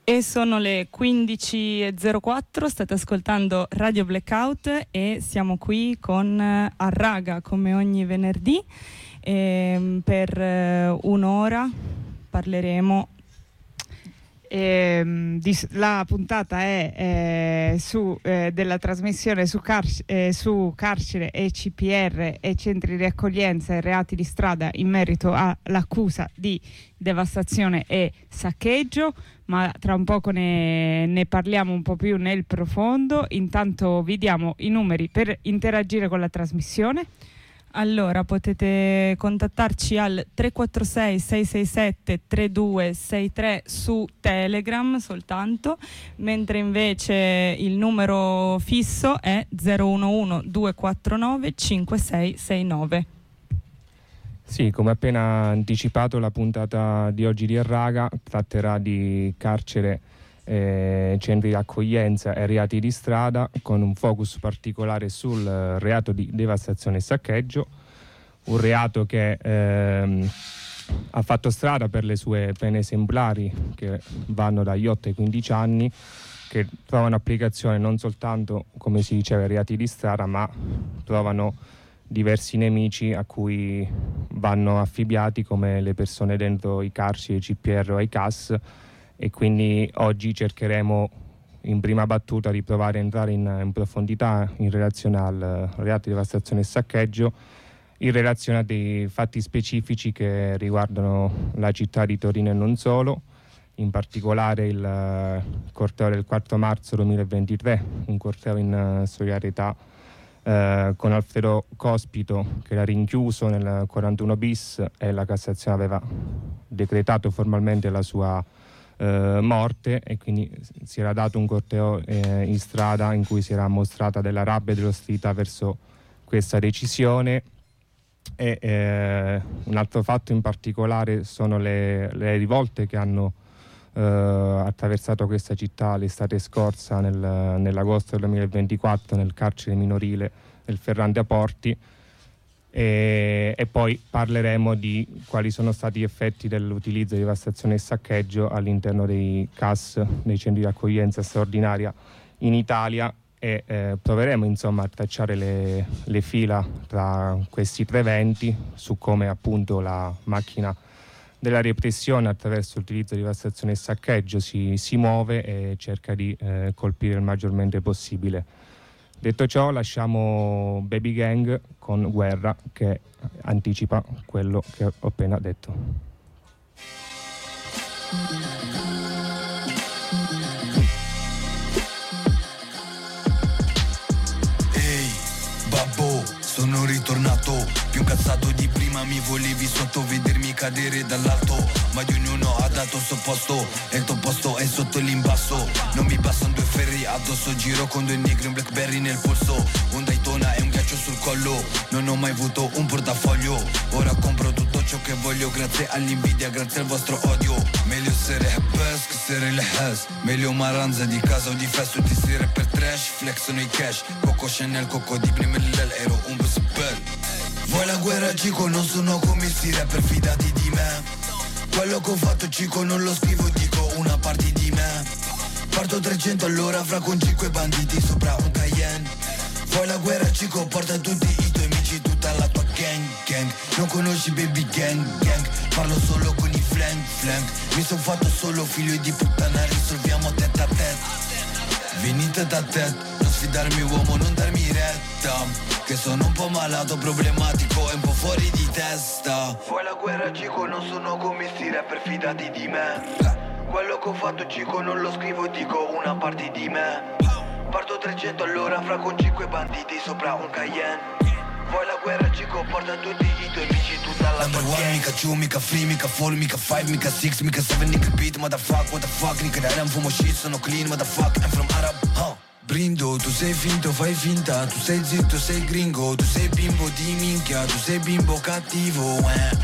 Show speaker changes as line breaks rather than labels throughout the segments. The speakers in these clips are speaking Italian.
E sono le 15.04, state ascoltando Radio Blackout e siamo qui con Arraga come ogni venerdì per un'ora parleremo.
La puntata è della trasmissione su carcere e CPR e centri di accoglienza e reati di strada in merito all'accusa di devastazione e saccheggio, ma tra un poco ne parliamo un po' più nel profondo. Intanto vi diamo i numeri per interagire con la trasmissione.
Allora, potete contattarci al 346 667 3263 su Telegram soltanto, mentre invece il numero fisso è 011 249 5669.
Sì, come appena anticipato, la puntata di oggi di Arraga tratterà di carcere, centri di accoglienza e reati di strada, con un focus particolare sul reato di devastazione e saccheggio, un reato che ha fatto strada per le sue pene esemplari che vanno dagli 8 ai 15 anni, che trovano applicazione non soltanto, come si diceva, ai reati di strada, ma trovano diversi nemici a cui vanno affibbiati come le persone dentro i carceri, i CPR o i CAS. E quindi oggi cercheremo in prima battuta di provare a entrare in profondità in relazione al reato di devastazione e saccheggio, in relazione a dei fatti specifici che riguardano la città di Torino e non solo, in particolare il corteo del 4 marzo 2023, un corteo in solidarietà con Alfredo Cospito, che era rinchiuso nel 41 bis e la Cassazione aveva decretato formalmente la sua morte, e quindi si era dato un corteo in strada in cui si era mostrata della rabbia e dell'ostilità verso questa decisione. E un altro fatto in particolare sono le rivolte che hanno attraversato questa città l'estate scorsa, nell'agosto del 2024, nel carcere minorile del Ferrante a Porti. E poi parleremo di quali sono stati gli effetti dell'utilizzo di devastazione e saccheggio all'interno dei CAS, dei centri di accoglienza straordinaria in Italia, e proveremo insomma a tracciare le fila tra questi tre eventi, su come appunto la macchina della repressione attraverso l'utilizzo di devastazione e saccheggio si muove e cerca di colpire il maggiormente possibile. Detto ciò, lasciamo Baby Gang con Guerra, che anticipa quello che ho appena detto.
Ehi, babbo, sono ritornato, più incazzato di prima, mi volevi sotto vedermi cadere dall'alto, ma di ognuno ha dato il suo posto e il tuo posto è sotto l'imbasso. Non mi bastano due ferri addosso, giro con due negri, un Blackberry nel polso, un Daytona e un ghiaccio sul collo. Non ho mai avuto un portafoglio, ora compro tutto ciò che voglio grazie all'invidia, grazie al vostro odio. Meglio essere happes che essere lehes, meglio maranza di casa o di festa, tutti sti rapper trash, flexano i cash, Coco Chanel, Coco di Brimellel, ero un bus bel. Vuoi la guerra, Cico? Non sono come sti rapper, fidati di me. Quello che ho fatto, Cico, non lo scrivo, dico una parte di me. Parto 300 all'ora fra con 5 banditi sopra un Cayenne. Vuoi la guerra, Cico? Porta tutti i tuoi amici, tutta la tua gang. Non conosci Baby Gang. Parlo solo con i flank. Mi son fatto solo figlio di puttana, risolviamo tête a tête. Venite da te, non sfidarmi uomo, non darmi retta, che sono un po' malato, problematico e un po' fuori di testa. Vuoi la guerra, Cico? Non sono come sti rapper, fidati di me. Quello che ho fatto, Cico, non lo scrivo, dico una parte di me. Parto 300 all'ora fra con 5 banditi sopra un Cayenne. Vuoi la guerra, Cico? Porta tutti i tuoi amici, tutta la tua gang. Mica 2, mica 3, mica 4, mica 5, mica 6, mica 7, mica beat, motherfuck, what the fuck. Nigga that I'm fumo shit, sono clean, motherfuck, I'm from Arab, Brindo, tu sei finto, fai finta, tu sei zitto, sei gringo, tu sei bimbo di minchia, tu sei bimbo cattivo,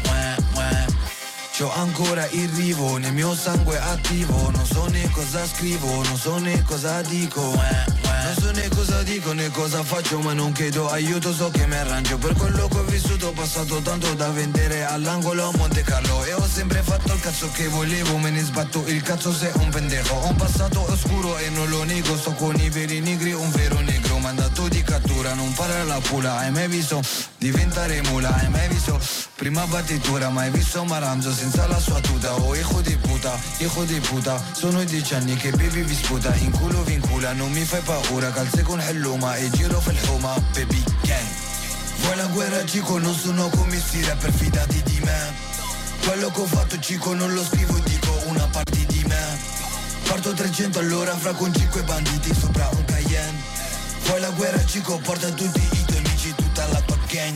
C'ho ancora il rivo, nel mio sangue attivo, non so né cosa scrivo, non so né cosa dico, Non so né cosa dico né cosa faccio, ma non chiedo aiuto, so che mi arrangio. Per quello che ho vissuto ho passato tanto da vendere all'angolo a Monte Carlo. E ho sempre fatto il cazzo che volevo, me ne sbatto il cazzo se un pendejo. Ho un passato oscuro e non lo nego, sto con i veri negri, un vero negro. Mandato di cattura, non para la pula. Hai mai visto diventare mula? Hai mai visto prima battitura? Mai visto Maranzo senza la sua tuta? Oh hijo di puta, sono 10 anni che baby vi sputa. In culo vi incula, non mi fai paura. Calze con helluma e giro fil huma, baby gang. Vuoi la guerra Cico, non sono come sti rapper fidati di me. Quello che ho fatto Cico non lo scrivo, dico una parte di me. Parto 300 all'ora fra con 5 banditi sopra un Cayenne. Vuoi la guerra Cico, porta tutti i tuoi amici, tutta la tua gang.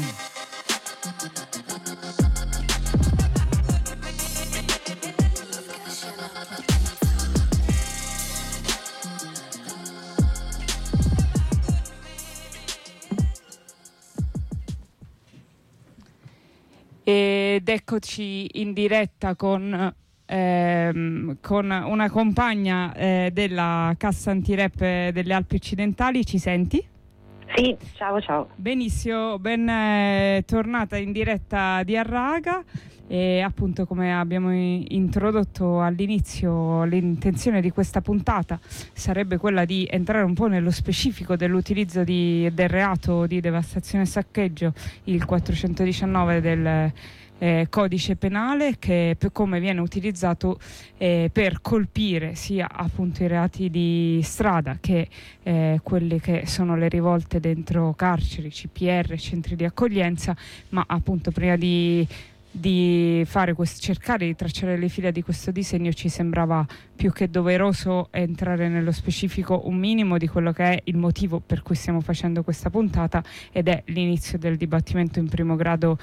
Ed eccoci in diretta con una compagna della cassa antirap delle Alpi Occidentali. Ci senti?
Sì, ciao.
Benissimo, ben tornata in diretta di Arraga. E appunto, come abbiamo introdotto all'inizio, l'intenzione di questa puntata sarebbe quella di entrare un po' nello specifico dell'utilizzo del reato di devastazione e saccheggio, il 419 del codice penale, che come viene utilizzato per colpire sia appunto i reati di strada che quelle che sono le rivolte dentro carceri, CPR, centri di accoglienza. Ma appunto, prima di fare cercare di tracciare le fila di questo disegno, ci sembrava più che doveroso entrare nello specifico un minimo di quello che è il motivo per cui stiamo facendo questa puntata, ed è l'inizio del dibattimento in primo grado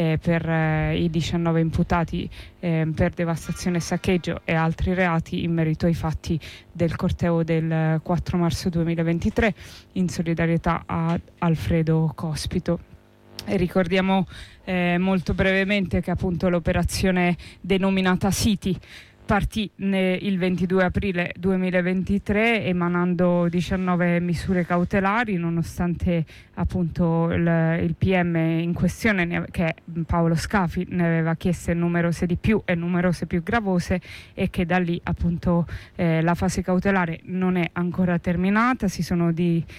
per i 19 imputati per devastazione e saccheggio e altri reati in merito ai fatti del corteo del 4 marzo 2023 in solidarietà a Alfredo Cospito. E ricordiamo molto brevemente che appunto l'operazione denominata City partì il 22 aprile 2023 emanando 19 misure cautelari, nonostante appunto il PM in questione, che è Paolo Scafi, ne aveva chieste numerose di più e numerose più gravose, e che da lì appunto la fase cautelare non è ancora terminata. Si sono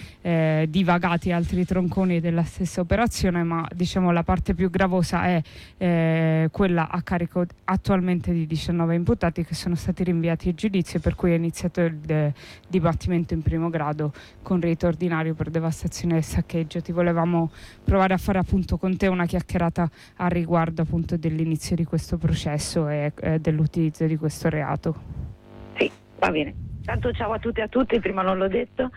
divagati altri tronconi della stessa operazione, ma diciamo la parte più gravosa è quella a carico attualmente di 19 imputati che sono stati rinviati a giudizio, per cui è iniziato il dibattimento in primo grado con rito ordinario per devastazione e saccheggio. Ti volevamo provare a fare appunto con te una chiacchierata a riguardo appunto dell'inizio di questo processo e dell'utilizzo di questo reato.
Sì, va bene. Tanto ciao a tutti e a tutti, prima non l'ho detto,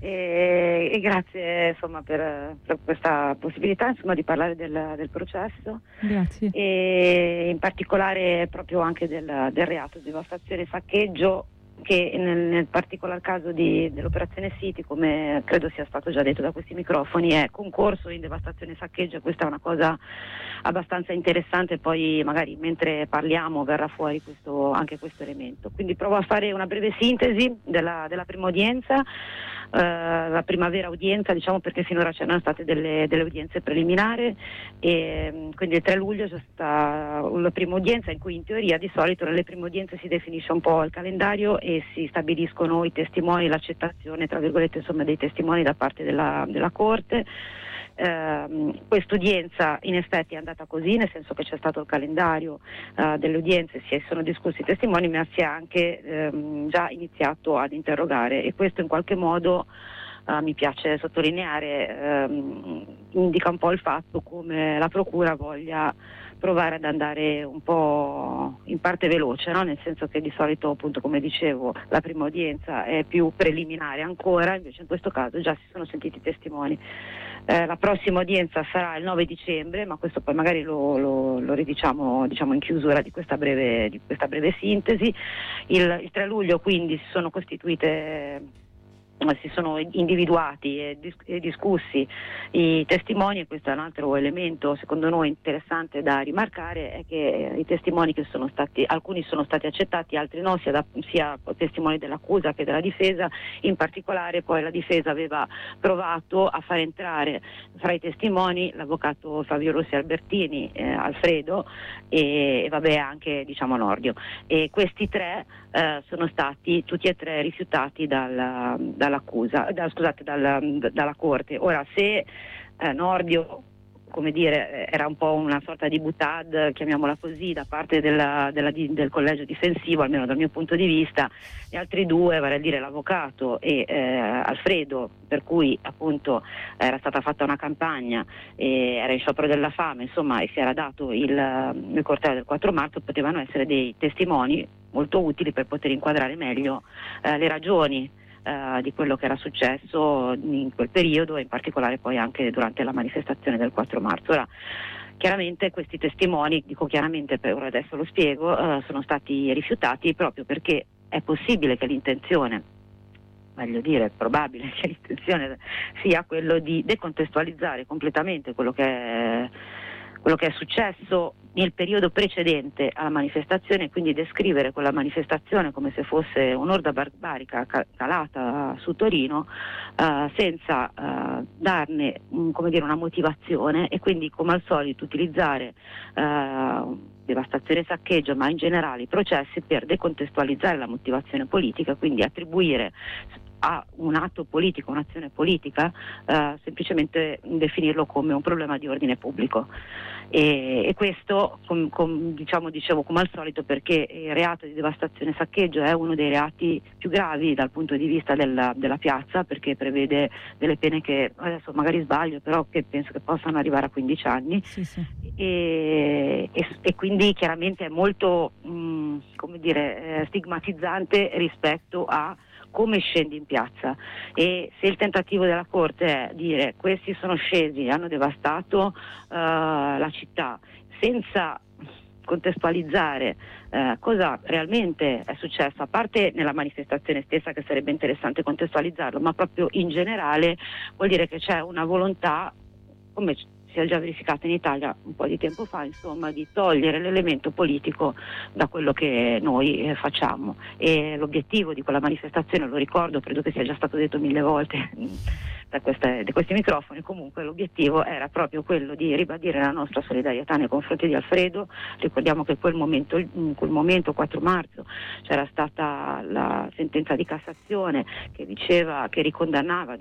e grazie insomma per questa possibilità insomma di parlare del processo.
Grazie.
E in particolare proprio anche del reato di devastazione e saccheggio, che nel particolar caso dell'operazione City, come credo sia stato già detto da questi microfoni, è concorso in devastazione e saccheggio. Questa è una cosa abbastanza interessante, poi magari mentre parliamo verrà fuori anche questo elemento. Quindi provo a fare una breve sintesi della prima udienza, la prima vera udienza, diciamo, perché finora c'erano state delle udienze preliminari, e quindi il 3 luglio c'è stata la prima udienza in cui in teoria di solito nelle prime udienze si definisce un po' il calendario e si stabiliscono i testimoni, l'accettazione tra virgolette insomma dei testimoni da parte della Corte. Quest'udienza in effetti è andata così, nel senso che c'è stato il calendario delle udienze, si sono discussi i testimoni, ma si è anche già iniziato ad interrogare, e questo in qualche modo mi piace sottolineare, indica un po' il fatto come la Procura voglia provare ad andare un po' in parte veloce, no? Nel senso che di solito, appunto, come dicevo, la prima udienza è più preliminare ancora, invece in questo caso già si sono sentiti i testimoni. La prossima udienza sarà il 9 dicembre, ma questo poi magari lo ridiciamo, diciamo, in chiusura di questa breve sintesi. Il 3 luglio quindi si sono costituite si sono individuati e discussi i testimoni, e questo è un altro elemento secondo noi interessante da rimarcare, è che i testimoni che sono stati, alcuni sono stati accettati, altri no, sia testimoni dell'accusa che della difesa. In particolare poi la difesa aveva provato a far entrare fra i testimoni l'avvocato Fabio Rossi Albertini, Alfredo e vabbè anche Nordio, e questi tre sono stati tutti e tre rifiutati dalla Corte. Ora, se Nordio, come dire, era un po' una sorta di boutade, chiamiamola così, da parte del collegio difensivo, almeno dal mio punto di vista, gli altri due, vale a dire l'avvocato e Alfredo, per cui appunto era stata fatta una campagna, era in sciopero della fame, insomma, e si era dato il corteo del 4 marzo, potevano essere dei testimoni molto utili per poter inquadrare meglio le ragioni di quello che era successo in quel periodo, e in particolare poi anche durante la manifestazione del 4 marzo. Ora, chiaramente questi testimoni, dico chiaramente, per ora adesso lo spiego, sono stati rifiutati proprio perché è possibile che l'intenzione, meglio dire, è probabile che l'intenzione sia quello di decontestualizzare completamente quello che è successo nel periodo precedente alla manifestazione, quindi descrivere quella manifestazione come se fosse un'orda barbarica calata su Torino, senza darne una motivazione, e quindi come al solito utilizzare devastazione e saccheggio, ma in generale i processi, per decontestualizzare la motivazione politica, quindi attribuire a un atto politico, un'azione politica, semplicemente definirlo come un problema di ordine pubblico. E questo, dicevo come al solito, perché il reato di devastazione e saccheggio è uno dei reati più gravi dal punto di vista della piazza, perché prevede delle pene che, adesso magari sbaglio, però che penso che possano arrivare a 15 anni.
Sì.
E quindi chiaramente è molto stigmatizzante rispetto a come scendi in piazza. E se il tentativo della Corte è dire questi sono scesi, hanno devastato la città, senza contestualizzare cosa realmente è successo, a parte nella manifestazione stessa, che sarebbe interessante contestualizzarlo, ma proprio in generale, vuol dire che c'è una volontà, come si è già verificata in Italia un po' di tempo fa, insomma, di togliere l'elemento politico da quello che noi facciamo. E l'obiettivo di quella manifestazione, lo ricordo, credo che sia già stato detto 1000 volte da questi microfoni, comunque l'obiettivo era proprio quello di ribadire la nostra solidarietà nei confronti di Alfredo. Ricordiamo che in quel momento 4 marzo c'era stata la sentenza di Cassazione che ricondannava,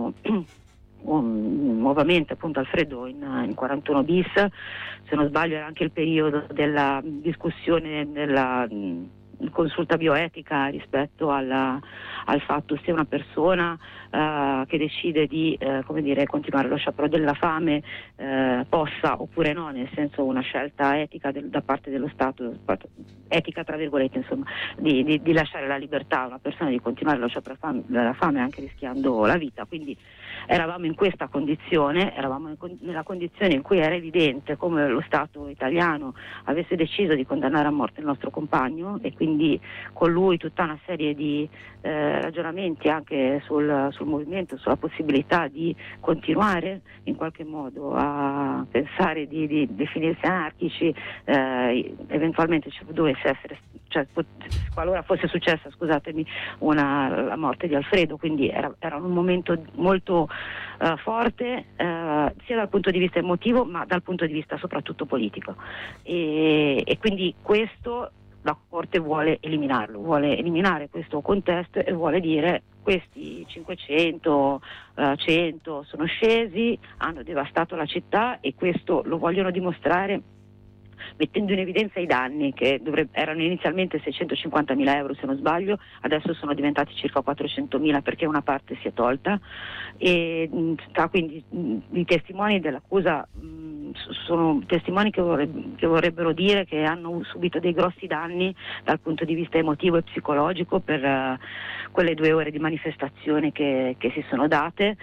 nuovamente appunto Alfredo in 41 bis. Se non sbaglio era anche il periodo della discussione della consulta bioetica rispetto al fatto se una persona che decide di continuare lo sciopero della fame possa oppure no, nel senso una scelta etica da parte dello Stato, etica tra virgolette, insomma, di lasciare la libertà a una persona di continuare lo sciopero della fame anche rischiando la vita. Quindi eravamo in questa condizione, nella condizione in cui era evidente come lo Stato italiano avesse deciso di condannare a morte il nostro compagno, e quindi con lui tutta una serie di ragionamenti anche sul movimento, sulla possibilità di continuare in qualche modo a pensare di definirsi anarchici, eventualmente ci dovesse essere, qualora fosse successa, scusatemi, la morte di Alfredo. Quindi era un momento molto forte, sia dal punto di vista emotivo ma dal punto di vista soprattutto politico, e quindi questo la Corte vuole eliminarlo, vuole eliminare questo contesto e vuole dire questi 500, 100 sono scesi, hanno devastato la città, e questo lo vogliono dimostrare mettendo in evidenza i danni che erano inizialmente 650.000 euro se non sbaglio, adesso sono diventati circa 400.000 perché una parte si è tolta, e quindi i testimoni dell'accusa sono testimoni che vorrebbero dire che hanno subito dei grossi danni dal punto di vista emotivo e psicologico per quelle 2 ore di manifestazione che si sono date,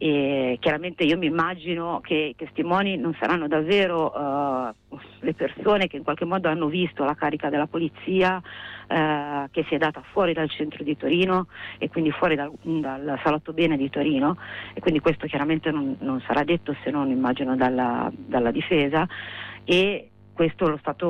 E chiaramente io mi immagino che i testimoni non saranno davvero le persone che in qualche modo hanno visto la carica della polizia che si è data fuori dal centro di Torino e quindi fuori dal salotto bene di Torino, e quindi questo chiaramente non sarà detto, se non immagino dalla difesa. E questo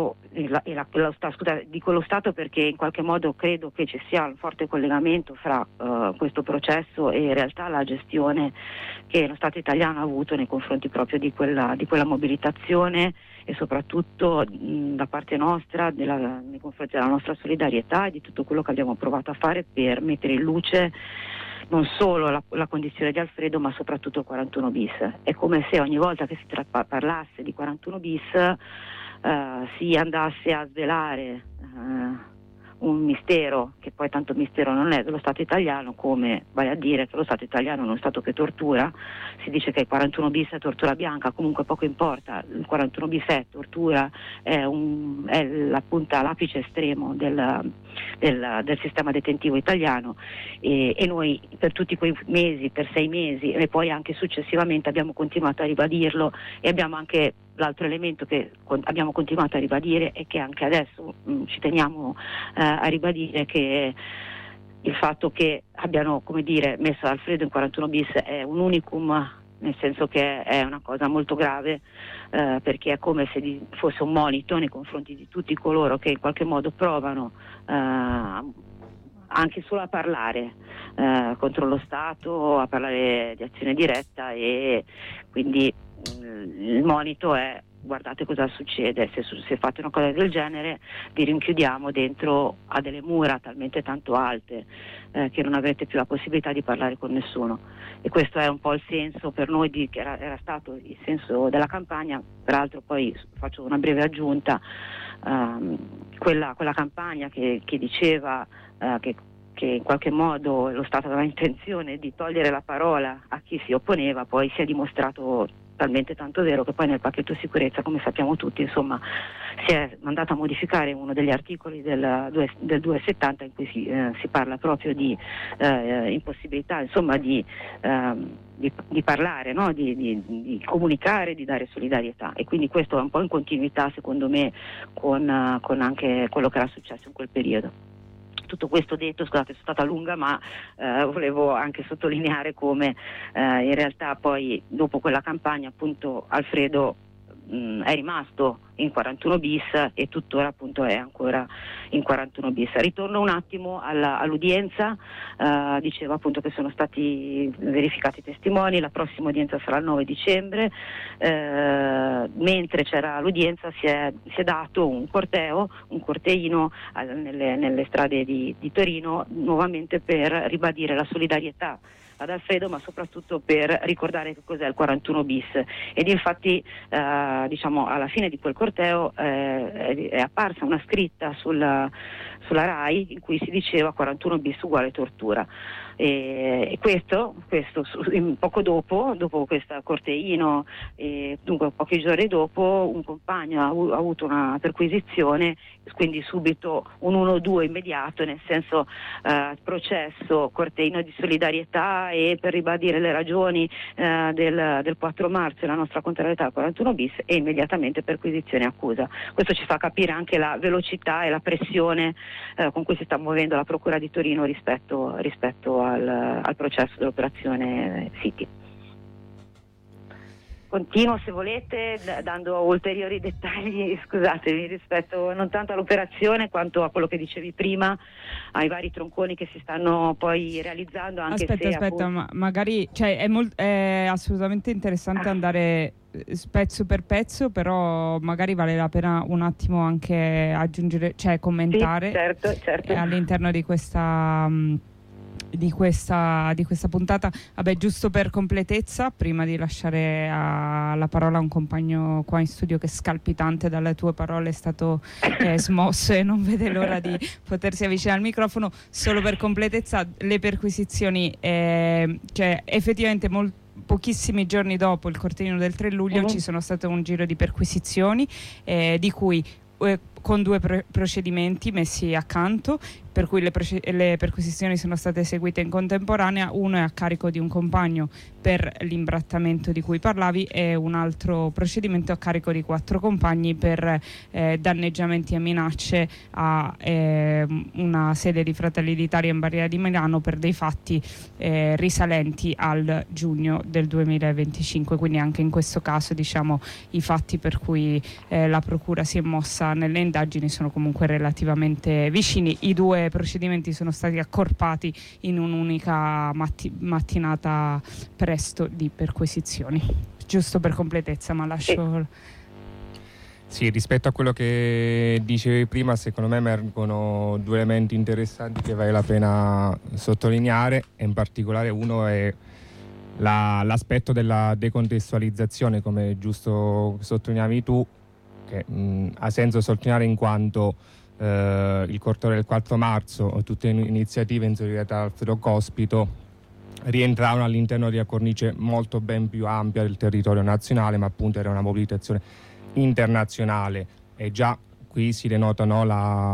dico lo Stato perché in qualche modo credo che ci sia un forte collegamento fra questo processo e in realtà la gestione che lo Stato italiano ha avuto nei confronti proprio di quella mobilitazione, e soprattutto da parte nostra nei confronti della nostra solidarietà e di tutto quello che abbiamo provato a fare per mettere in luce non solo la condizione di Alfredo, ma soprattutto il 41 bis. È come se ogni volta che si parlasse di 41 bis si andasse a svelare un mistero, che poi tanto mistero non è, dello Stato italiano, come vai a dire che lo Stato italiano è uno Stato che tortura. Si dice che il 41 bis è tortura bianca, comunque poco importa, il 41 bis è tortura, è l'apice estremo del sistema detentivo italiano, e noi per tutti quei mesi, per 6 mesi e poi anche successivamente abbiamo continuato a ribadirlo, e abbiamo anche l'altro elemento che abbiamo continuato a ribadire e che anche adesso ci teniamo a ribadire, che il fatto che abbiano, come dire, messo Alfredo in 41 bis è un unicum, nel senso che è una cosa molto grave, perché è come se fosse un monito nei confronti di tutti coloro che in qualche modo provano anche solo a parlare contro lo Stato, a parlare di azione diretta, e quindi il monito è: guardate cosa succede, se fate una cosa del genere vi rinchiudiamo dentro a delle mura talmente tanto alte che non avrete più la possibilità di parlare con nessuno. E questo è un po' il senso per noi che era stato il senso della campagna. Peraltro poi faccio una breve aggiunta, quella campagna che diceva che in qualche modo lo Stato aveva intenzione di togliere la parola a chi si opponeva, poi si è dimostrato talmente tanto vero che poi nel pacchetto sicurezza, come sappiamo tutti, insomma, si è mandato a modificare uno degli articoli del 270 in cui si parla proprio di impossibilità, insomma, di parlare, no? di comunicare, di dare solidarietà, e quindi questo è un po' in continuità, secondo me, con anche quello che era successo in quel periodo. Tutto questo detto, scusate, sono stata lunga, ma volevo anche sottolineare come in realtà poi dopo quella campagna appunto Alfredo è rimasto in 41 bis e tuttora appunto è ancora in 41 bis. Ritorno un attimo all'udienza, dicevo appunto che sono stati verificati i testimoni, la prossima udienza sarà il 9 dicembre, mentre c'era l'udienza si è dato un corteino nelle strade di Torino, nuovamente per ribadire la solidarietà ad Alfredo, ma soprattutto per ricordare che cos'è il 41 bis. Ed infatti diciamo alla fine di quel corteo è apparsa una scritta sulla RAI in cui si diceva 41 bis uguale tortura, e questo poco dopo questo corteino, e dunque pochi giorni dopo un compagno ha avuto una perquisizione, quindi subito un 1-2 immediato, nel senso processo, corteino di solidarietà e per ribadire le ragioni del 4 marzo e la nostra contrarietà al 41 bis, e immediatamente perquisizione e accusa. Questo ci fa capire anche la velocità e la pressione con cui si sta muovendo la Procura di Torino rispetto al processo dell'operazione City. Continuo, se volete, dando ulteriori dettagli, scusatemi, rispetto non tanto all'operazione quanto a quello che dicevi prima, ai vari tronconi che si stanno poi realizzando. Anche
aspetta, ma magari, cioè, è assolutamente interessante andare pezzo per pezzo, però magari vale la pena un attimo anche aggiungere, cioè commentare,
sì, certo.
All'interno di questa puntata. Vabbè, giusto per completezza, prima di lasciare la parola a un compagno qua in studio che scalpitante dalle tue parole è stato smosso e non vede l'ora di potersi avvicinare al microfono, solo per completezza, le perquisizioni, cioè effettivamente pochissimi giorni dopo il corteo del 3 luglio ci sono state un giro di perquisizioni, di cui con 2 procedimenti messi accanto, per cui le perquisizioni sono state eseguite in contemporanea. Uno è a carico di un compagno per l'imbrattamento di cui parlavi e un altro procedimento a carico di 4 compagni per danneggiamenti e minacce a una sede di Fratelli d'Italia in Barriera di Milano per dei fatti risalenti al giugno del 2025. Quindi anche in questo caso, diciamo, i fatti per cui la procura si è mossa nelle indagini sono comunque relativamente vicini. I 2 procedimenti sono stati accorpati in un'unica mattinata presto di perquisizioni. Giusto per completezza, ma lascio...
Sì, rispetto a quello che dicevi prima, secondo me emergono 2 elementi interessanti che vale la pena sottolineare, e in particolare uno è l'aspetto della decontestualizzazione, come giusto sottolineavi tu, che ha senso sottolineare in quanto il corteo del 4 marzo, tutte le iniziative in solidarietà al Alfredo Cospito rientravano all'interno di una cornice molto ben più ampia del territorio nazionale, ma appunto era una mobilitazione internazionale, e già qui si denota, no,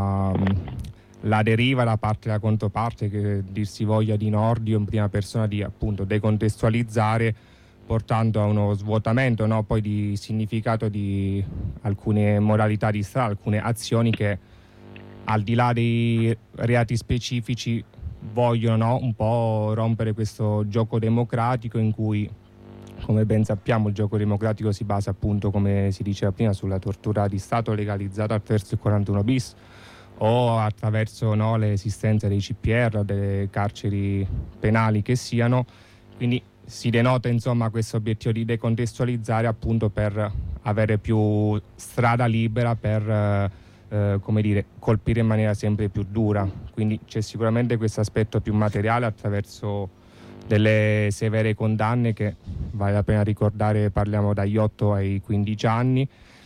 la deriva da parte della controparte, che dir si voglia di Nordio in prima persona di appunto decontestualizzare, portando a uno svuotamento, no, poi di significato di alcune modalità di strada, alcune azioni che al di là dei reati specifici vogliono, no, un po' rompere questo gioco democratico in cui, come ben sappiamo, il gioco democratico si basa appunto, come si diceva prima, sulla tortura di Stato legalizzata attraverso il 41 bis o attraverso, no, l'esistenza dei CPR o delle carceri penali che siano. Quindi si denota insomma questo obiettivo di decontestualizzare appunto per avere più strada libera per come dire, colpire in maniera sempre più dura. Quindi c'è sicuramente questo aspetto più materiale attraverso delle severe condanne che, vale la pena ricordare, parliamo dagli 8 ai 15 anni,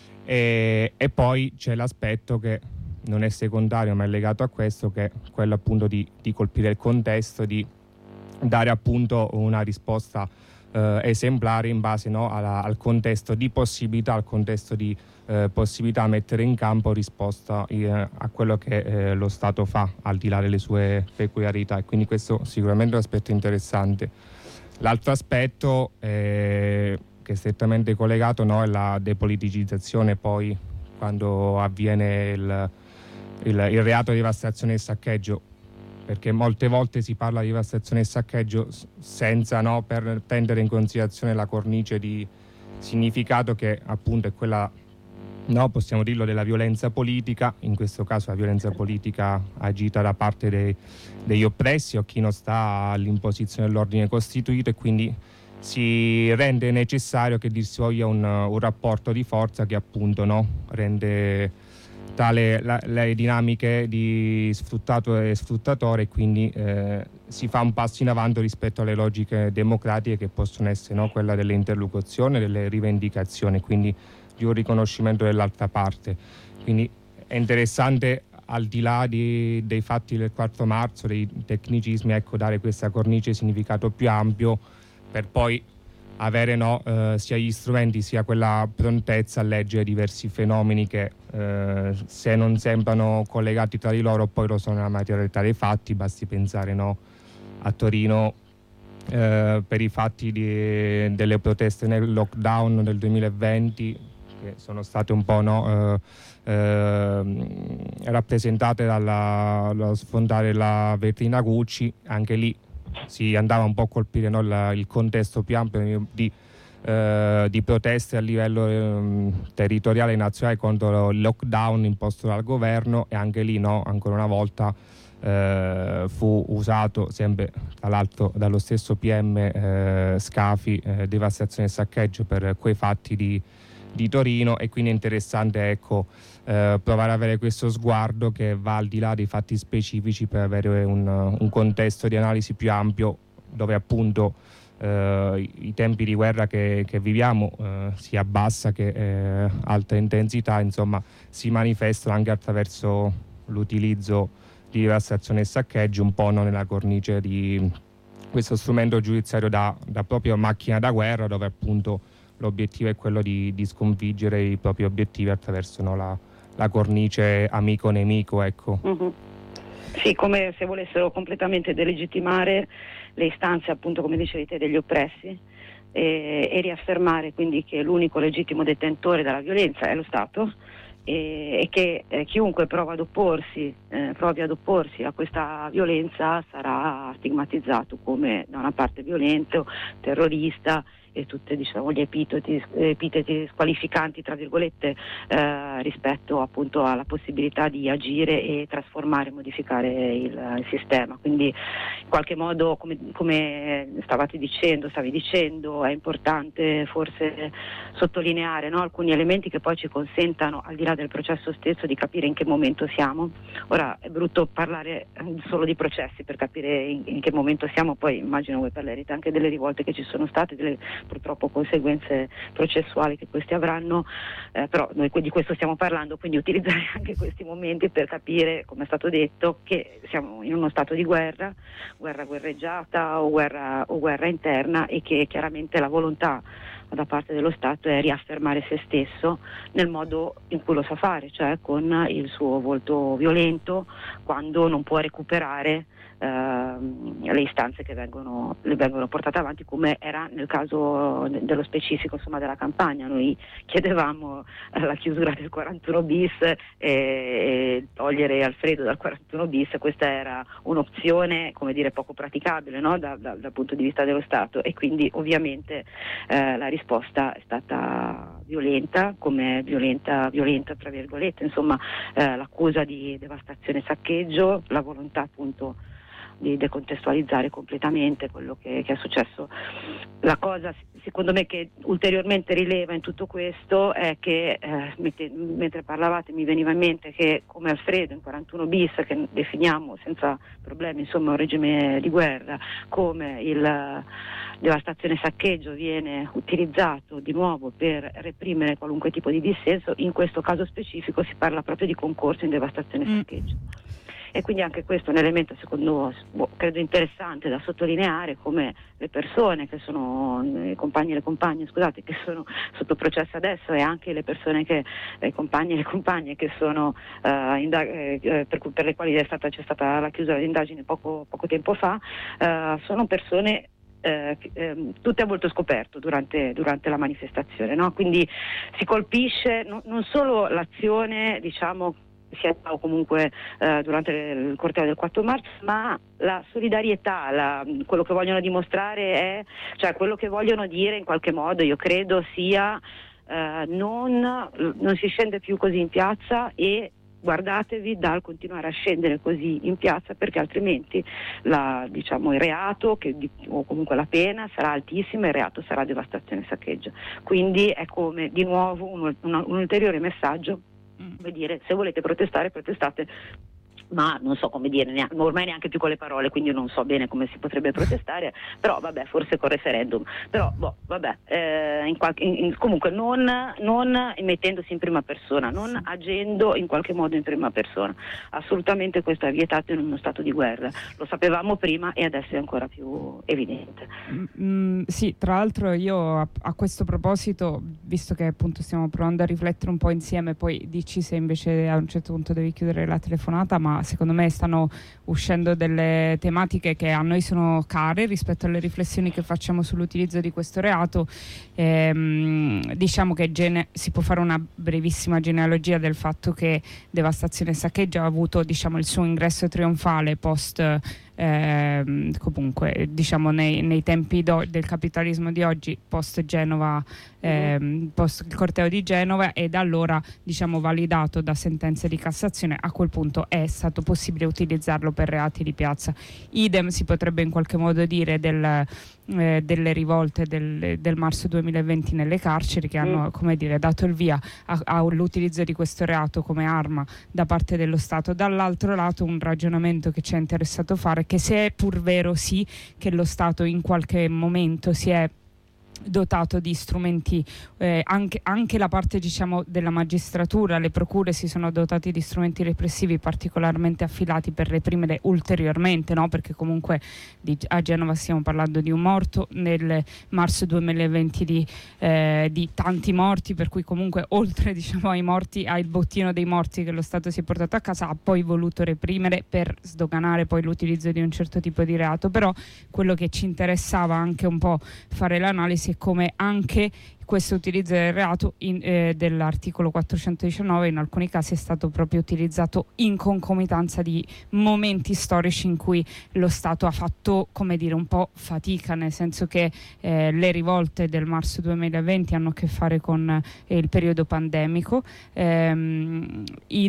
e poi c'è l'aspetto che non è secondario ma è legato a questo, che è quello appunto di colpire il contesto, di dare appunto una risposta esemplare in base, no, al contesto di possibilità, al contesto di possibilità a mettere in campo risposta a quello che lo Stato fa, al di là delle sue peculiarità, e quindi questo sicuramente è un aspetto interessante. L'altro aspetto che è strettamente collegato, no, è la depoliticizzazione poi quando avviene il reato di devastazione e saccheggio, perché molte volte si parla di devastazione e saccheggio senza, no, per prendere in considerazione la cornice di significato che appunto è quella, no, possiamo dirlo, della violenza politica, in questo caso la violenza politica agita da parte degli oppressi o chi non sta all'imposizione dell'ordine costituito, e quindi si rende necessario che dir si voglia un rapporto di forza che appunto, no, rende tale le dinamiche di sfruttato e sfruttatore, e quindi si fa un passo in avanti rispetto alle logiche democratiche che possono essere, no, quella dell'interlocuzione, delle rivendicazioni, quindi di un riconoscimento dell'altra parte. Quindi è interessante, al di là dei fatti del 4 marzo, dei tecnicismi, ecco, dare questa cornice significato più ampio per poi avere, no, sia gli strumenti sia quella prontezza a leggere diversi fenomeni che se non sembrano collegati tra di loro poi lo sono nella materialità dei fatti. Basti pensare, no, a Torino per i fatti delle proteste nel lockdown del 2020, che sono state un po', no, rappresentate dallo sfondare la vetrina Gucci. Anche lì si andava un po' a colpire, no, il contesto più ampio di proteste a livello territoriale e nazionale contro il lockdown imposto dal governo, e anche lì, no, ancora una volta fu usato, sempre tra l'altro dallo stesso PM Scafi, devastazione e saccheggio per quei fatti di Torino. E quindi è interessante, ecco, provare ad avere questo sguardo che va al di là dei fatti specifici per avere un contesto di analisi più ampio, dove appunto i tempi di guerra che viviamo, sia bassa che alta intensità, insomma, si manifestano anche attraverso l'utilizzo di devastazione e saccheggio, un po', no, nella cornice di questo strumento giudiziario da proprio macchina da guerra, dove appunto l'obiettivo è quello di sconfiggere i propri obiettivi attraverso, no, la cornice amico-nemico, ecco.
Mm-hmm. Sì, come se volessero completamente delegittimare le istanze, appunto, come dicevi te, degli oppressi e riaffermare quindi che l'unico legittimo detentore della violenza è lo Stato e che chiunque provi ad opporsi a questa violenza sarà stigmatizzato come da una parte violento, terrorista e tutti, diciamo, gli epiteti squalificanti, tra virgolette, rispetto appunto alla possibilità di agire e trasformare, modificare il sistema. Quindi in qualche modo, come stavi dicendo, è importante forse sottolineare, no, alcuni elementi che poi ci consentano, al di là del processo stesso, di capire in che momento siamo. Ora è brutto parlare solo di processi per capire in che momento siamo, poi immagino voi parlerete anche delle rivolte che ci sono state, delle purtroppo conseguenze processuali che questi avranno, però noi di questo stiamo parlando, quindi utilizzare anche questi momenti per capire, come è stato detto, che siamo in uno stato di guerra guerreggiata o guerra interna, e che chiaramente la volontà da parte dello Stato è riaffermare se stesso nel modo in cui lo sa fare, cioè con il suo volto violento, quando non può recuperare le istanze che vengono portate avanti, come era nel caso dello specifico, insomma, della campagna. Noi chiedevamo la chiusura del 41 bis e togliere Alfredo dal 41 bis. Questa era un'opzione, come dire, poco praticabile, no? dal punto di vista dello Stato, e quindi ovviamente la risposta è stata violenta, come violenta tra virgolette, insomma, l'accusa di devastazione e saccheggio, la volontà appunto di decontestualizzare completamente quello che è successo. La cosa, secondo me, che ulteriormente rileva in tutto questo è che mentre parlavate mi veniva in mente che, come Alfredo in 41 bis, che definiamo senza problemi, insomma, un regime di guerra, come il devastazione e saccheggio viene utilizzato di nuovo per reprimere qualunque tipo di dissenso, in questo caso specifico si parla proprio di concorso in devastazione e saccheggio. E quindi anche questo è un elemento, secondo me, credo interessante da sottolineare, come le persone che sono i compagni e le compagne, scusate, che sono sotto processo adesso, e anche le persone i compagni e le compagne che sono per le quali c'è stata la chiusura di indagine poco tempo fa, sono persone tutte a volto scoperto durante la manifestazione, no? Quindi si colpisce non solo l'azione, diciamo, sia o comunque durante il corteo del 4 marzo, ma la solidarietà, quello che vogliono dimostrare cioè quello che vogliono dire in qualche modo, io credo sia non si scende più così in piazza, e guardatevi dal continuare a scendere così in piazza, perché altrimenti il reato o comunque la pena sarà altissima, e il reato sarà devastazione e saccheggio. Quindi è come, di nuovo, un ulteriore messaggio, come dire, se volete protestare, protestate, ma non so come dire, ormai neanche più con le parole, quindi non so bene come si potrebbe protestare, però vabbè, forse col referendum, però comunque non mettendosi in prima persona, non agendo in qualche modo in prima persona. Assolutamente questo è vietato in uno stato di guerra, lo sapevamo prima e adesso è ancora più evidente.
Sì, tra l'altro io a questo proposito, visto che appunto stiamo provando a riflettere un po' insieme, poi dici se invece a un certo punto devi chiudere la telefonata, ma secondo me stanno uscendo delle tematiche che a noi sono care rispetto alle riflessioni che facciamo sull'utilizzo di questo reato. Diciamo che si può fare una brevissima genealogia del fatto che devastazione e saccheggio ha avuto, diciamo, il suo ingresso trionfale post comunque, diciamo, nei tempi del capitalismo di oggi, post Genova, post il corteo di Genova, e da allora, diciamo, validato da sentenze di Cassazione. A quel punto è stato possibile utilizzarlo per reati di piazza. Idem si potrebbe in qualche modo dire delle rivolte del marzo 2020 nelle carceri, che hanno, come dire, dato il via all'utilizzo di questo reato come arma da parte dello Stato. Dall'altro lato, un ragionamento che ci è interessato fare, che se è pur vero sì che lo Stato in qualche momento si è dotato di strumenti, anche la parte diciamo della magistratura, le procure si sono dotati di strumenti repressivi particolarmente affilati per reprimere ulteriormente, no? Perché comunque a Genova stiamo parlando di un morto, nel marzo 2020 di tanti morti, per cui comunque oltre diciamo ai morti, al bottino dei morti che lo Stato si è portato a casa, ha poi voluto reprimere per sdoganare poi l'utilizzo di un certo tipo di reato. Però quello che ci interessava anche un po' fare l'analisi è come anche questo utilizzo del reato dell'articolo 419 in alcuni casi è stato proprio utilizzato in concomitanza di momenti storici in cui lo Stato ha fatto, come dire, un po' fatica, nel senso che le rivolte del marzo 2020 hanno a che fare con il periodo pandemico, idem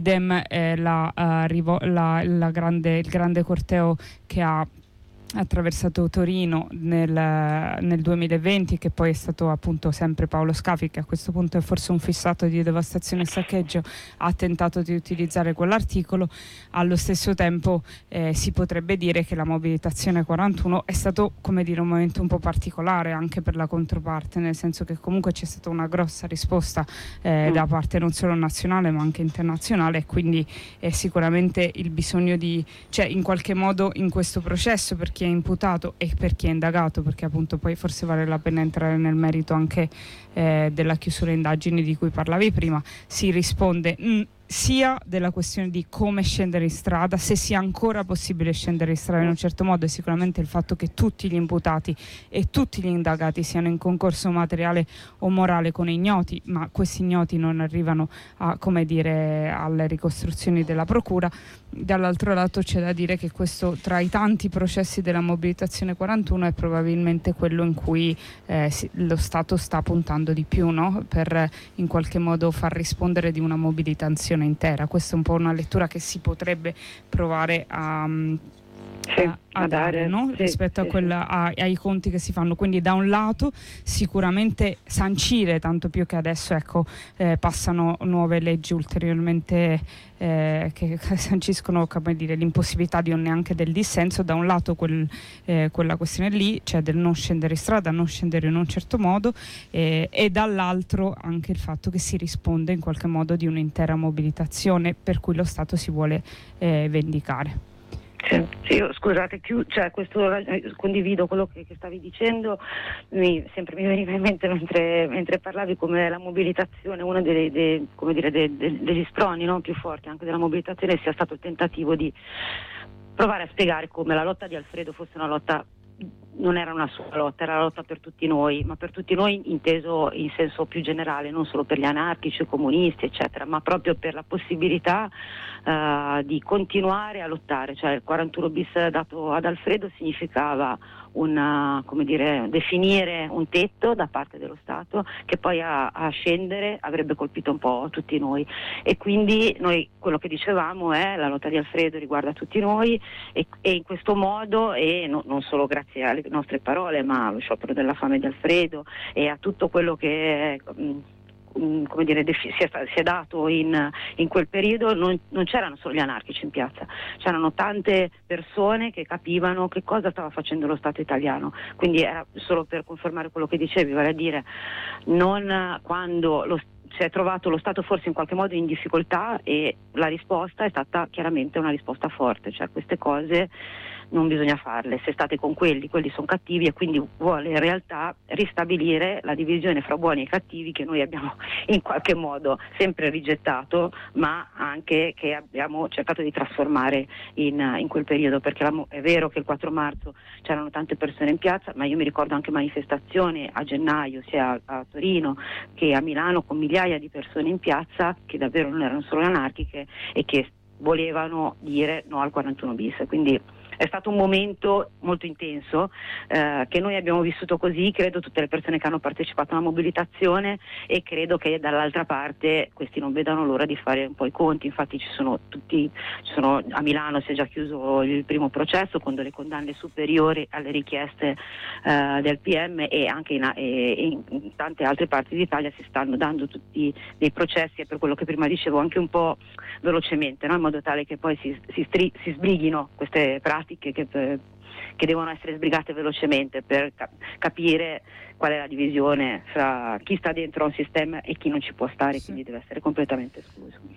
il grande corteo che ha attraversato Torino nel 2020, che poi è stato appunto sempre Paolo Scafi, che a questo punto è forse un fissato di devastazione e saccheggio, ha tentato di utilizzare quell'articolo. Allo stesso tempo si potrebbe dire che la mobilitazione 41 è stato, come dire, un momento un po' particolare anche per la controparte, nel senso che comunque c'è stata una grossa risposta da parte non solo nazionale ma anche internazionale, e quindi sicuramente il bisogno cioè in qualche modo in questo processo, per chi è imputato e per chi è indagato, perché appunto poi forse vale la pena entrare nel merito anche della chiusura indagini di cui parlavi prima, si risponde sia della questione di come scendere in strada, se sia ancora possibile scendere in strada in un certo modo, e sicuramente il fatto che tutti gli imputati e tutti gli indagati siano in concorso materiale o morale con ignoti, ma questi ignoti non arrivano a, come dire, alle ricostruzioni della procura. Dall'altro lato c'è da dire che questo, tra i tanti processi della mobilitazione 41, è probabilmente quello in cui lo Stato sta puntando di più, no? Per in qualche modo far rispondere di una mobilitazione intera. Questa è un po' una lettura che si potrebbe provare a dare, no? Rispetto a quella, ai conti che si fanno. Quindi da un lato sicuramente sancire, tanto più che adesso passano nuove leggi ulteriormente che sanciscono, come dire, l'impossibilità neanche del dissenso. Da un lato quella questione lì, cioè del non scendere in strada, non scendere in un certo modo, e dall'altro anche il fatto che si risponde in qualche modo di un'intera mobilitazione per cui lo Stato si vuole vendicare.
Sì, scusate, questo condivido quello che stavi dicendo. Sempre mi veniva in mente mentre parlavi come la mobilitazione, uno degli sproni, no, più forti anche della mobilitazione sia stato il tentativo di provare a spiegare come la lotta di Alfredo fosse una lotta, non era una sola lotta, era la lotta per tutti noi, ma per tutti noi inteso in senso più generale, non solo per gli anarchici, i comunisti, eccetera, ma proprio per la possibilità di continuare a lottare. Cioè il 41 bis dato ad Alfredo significava definire un tetto da parte dello Stato che poi a scendere avrebbe colpito un po' tutti noi, e quindi noi quello che dicevamo è la lotta di Alfredo riguarda tutti noi, e in questo modo, e non solo grazie alle nostre parole, ma allo sciopero della fame di Alfredo e a tutto quello che si è dato in quel periodo, non c'erano solo gli anarchici in piazza, c'erano tante persone che capivano che cosa stava facendo lo Stato italiano. Quindi era solo per confermare quello che dicevi, vale a dire non quando si è trovato lo Stato forse in qualche modo in difficoltà, e la risposta è stata chiaramente una risposta forte, cioè queste cose non bisogna farle, se state con quelli sono cattivi, e quindi vuole in realtà ristabilire la divisione fra buoni e cattivi che noi abbiamo in qualche modo sempre rigettato, ma anche che abbiamo cercato di trasformare in quel periodo, perché è vero che il 4 marzo c'erano tante persone in piazza, ma io mi ricordo anche manifestazioni a gennaio sia a Torino che a Milano con migliaia di persone in piazza che davvero non erano solo anarchiche e che volevano dire no al 41 bis, quindi è stato un momento molto intenso che noi abbiamo vissuto così, credo tutte le persone che hanno partecipato alla mobilitazione, e credo che dall'altra parte questi non vedano l'ora di fare un po' i conti. Infatti a Milano si è già chiuso il primo processo con delle condanne superiori alle richieste del PM, e anche in tante altre parti d'Italia si stanno dando tutti dei processi, e per quello che prima dicevo anche un po' velocemente, no? In modo tale che poi si sbrighino queste pratiche tematiche che devono essere sbrigate velocemente per capire qual è la divisione fra chi sta dentro a un sistema e chi non ci può stare, quindi deve essere completamente escluso.